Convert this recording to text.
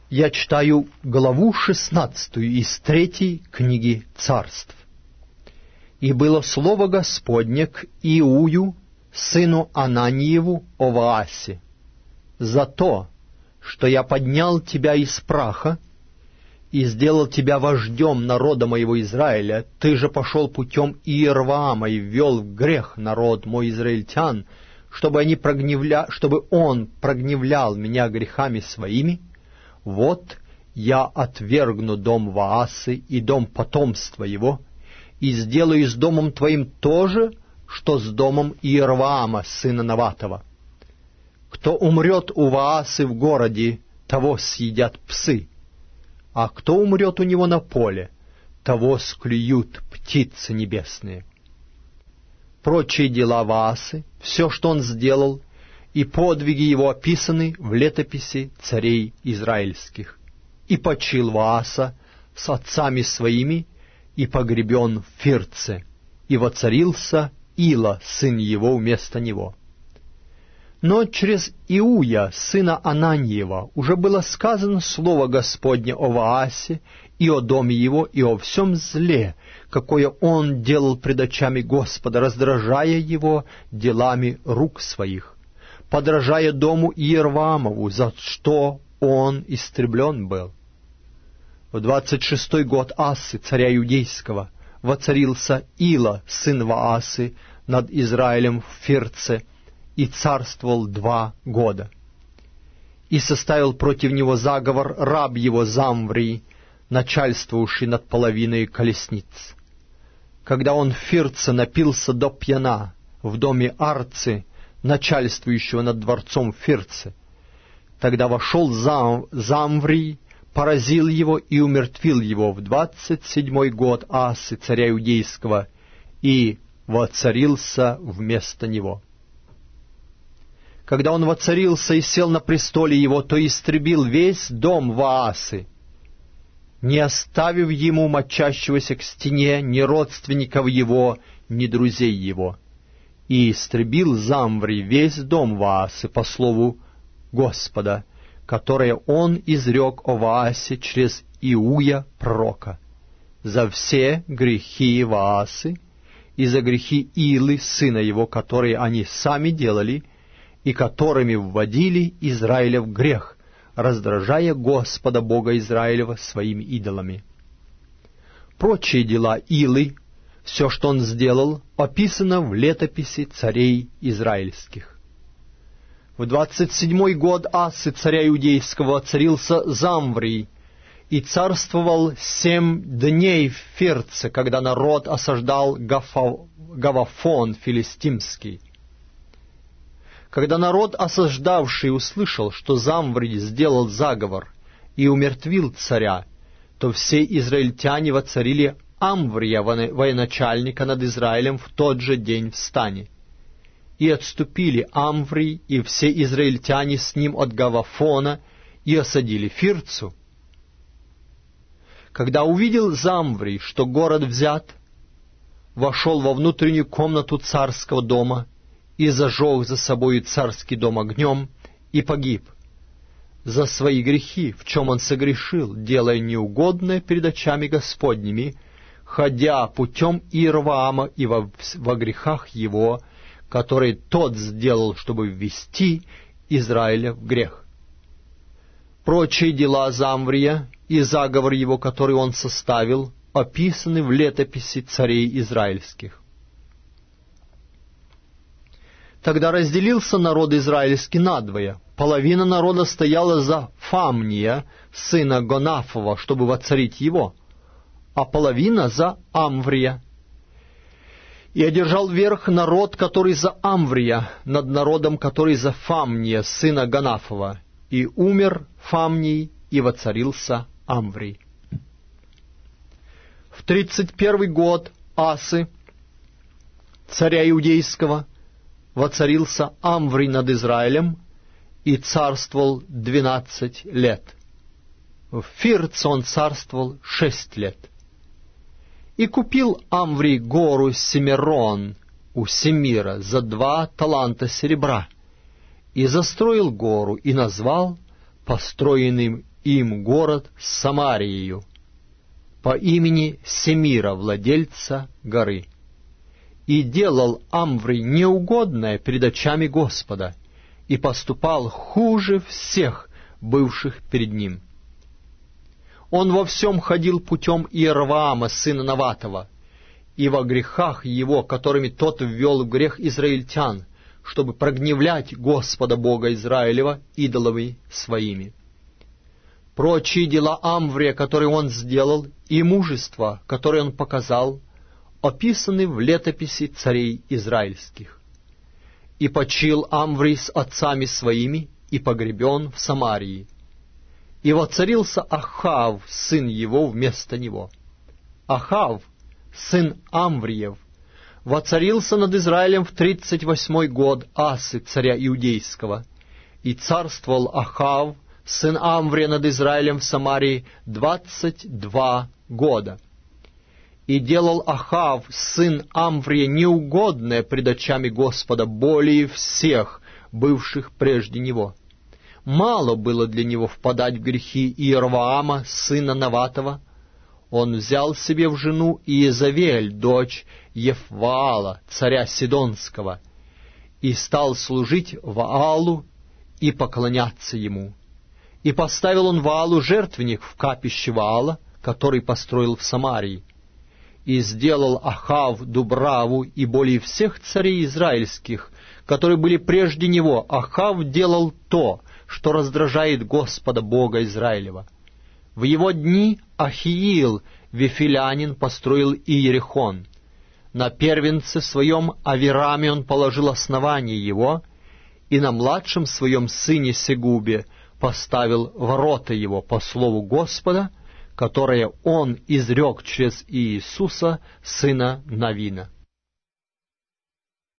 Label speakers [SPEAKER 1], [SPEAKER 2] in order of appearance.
[SPEAKER 1] Я читаю главу 16 из 3 книги Царств. «И было слово Господне к Иую, сыну Ананиеву, о Ваасе, за то, что я поднял тебя из праха и сделал тебя вождем народа моего Израиля, ты же пошел путем Иерваама и ввел в грех народ мой израильтян, чтобы он прогневлял меня грехами своими. Вот я отвергну дом Ваасы и дом потомства его, и сделаю с домом твоим то же, что с домом Иерваама, сына Наватова. Кто умрет у Ваасы в городе, того съедят псы, а кто умрет у него на поле, того склюют птицы небесные». Прочие дела Ваасы, все, что он сделал, и подвиги его описаны в летописи царей израильских. И почил Вааса с отцами своими, и погребен в Фирце, и воцарился Ила, сын его, вместо него. Но через Иуя, сына Ананиева, уже было сказано слово Господне о Ваасе и о доме его, и о всем зле, какое он делал пред очами Господа, раздражая его делами рук своих, подражая дому Иерваамову, за что он истреблен был. В 26-й год Асы, царя Иудейского, воцарился Ила, сын Ваасы, над Израилем в Фирце, и царствовал 2 года. И составил против него заговор раб его Замврий, начальствовавший над половиной колесниц. Когда он в Фирце напился до пьяна в доме Арцы, начальствующего над дворцом в Фирце, тогда вошел Замврий, поразил его и умертвил его в 27-й год Асы, царя Иудейского, и воцарился вместо него. Когда он воцарился и сел на престоле его, то истребил весь дом Ваасы, не оставив ему мочащегося к стене ни родственников его, ни друзей его. И истребил Замврий весь дом Ваасы по слову Господа, которое он изрек о Ваасе через Иуя пророка, за все грехи Ваасы и за грехи Илы, сына его, которые они сами делали, и которыми вводили Израиля в грех, раздражая Господа Бога Израилева своими идолами. Прочие дела Илы, все, что он сделал, описано в летописи царей израильских. В 27-й год Асы, царя Иудейского, воцарился Замврий, и царствовал 7 дней в Фирце, когда народ осаждал Гавафон филистимский. Когда народ, осаждавший, услышал, что Замврий сделал заговор и умертвил царя, то все израильтяне воцарили Амврия, военачальника над Израилем, в тот же день в стане. И отступили Амврий и все израильтяне с ним от Гавафона и осадили Фирцу. Когда увидел Замврий, что город взят, вошел во внутреннюю комнату царского дома и зажег за собою царский дом огнем, и погиб за свои грехи, в чем он согрешил, делая неугодное перед очами Господними, ходя путем Иерваама и во грехах его, которые тот сделал, чтобы ввести Израиля в грех. Прочие дела Замврия и заговор его, который он составил, описаны в летописи царей израильских. Тогда разделился народ израильский надвое. Половина народа стояла за Фамния, сына Гонафова, чтобы воцарить его, а половина за Амврия. И одержал верх народ, который за Амврия, над народом, который за Фамния, сына Гонафова. И умер Фамний, и воцарился Амврий. В 31 год Асы, царя Иудейского, воцарился Амврий над Израилем и царствовал 12 лет. В Фирце он царствовал 6 лет. И купил Амврий гору Семирон у Семира за 2 таланта серебра, и застроил гору, и назвал построенным им город с Самариею по имени Семира, владельца горы. И делал Амврий неугодное пред очами Господа, и поступал хуже всех бывших перед ним. Он во всем ходил путем Иеровоама, сына Наватова, и во грехах его, которыми тот ввел в грех израильтян, чтобы прогневлять Господа Бога Израилева идолами своими. Прочие дела Амврия, которые он сделал, и мужество, которое он показал, описаны в летописи царей израильских. И почил Амврий с отцами своими, и погребен в Самарии. И воцарился Ахав, сын его, вместо него. Ахав, сын Амвриев, воцарился над Израилем в 38 год Асы, царя Иудейского, и царствовал Ахав, сын Амврия, над Израилем в Самарии 22 года. И делал Ахав, сын Амврия, неугодное пред очами Господа более всех, бывших прежде него. Мало было для него впадать в грехи Иеровоама, сына Наватова. Он взял себе в жену Иезавель, дочь Ефваала, царя Сидонского, и стал служить Ваалу и поклоняться ему. И поставил он Ваалу жертвенник в капище Ваала, который построил в Самарии. И сделал Ахав Дубраву, и более всех царей израильских, которые были прежде него, Ахав делал то, что раздражает Господа Бога Израилева. В его дни Ахиил, вифилянин, построил Иерихон. На первенце своем Авираме он положил основание его, и на младшем своем сыне Сегубе поставил ворота его по слову Господа, которое он изрек через Иисуса, сына Навина.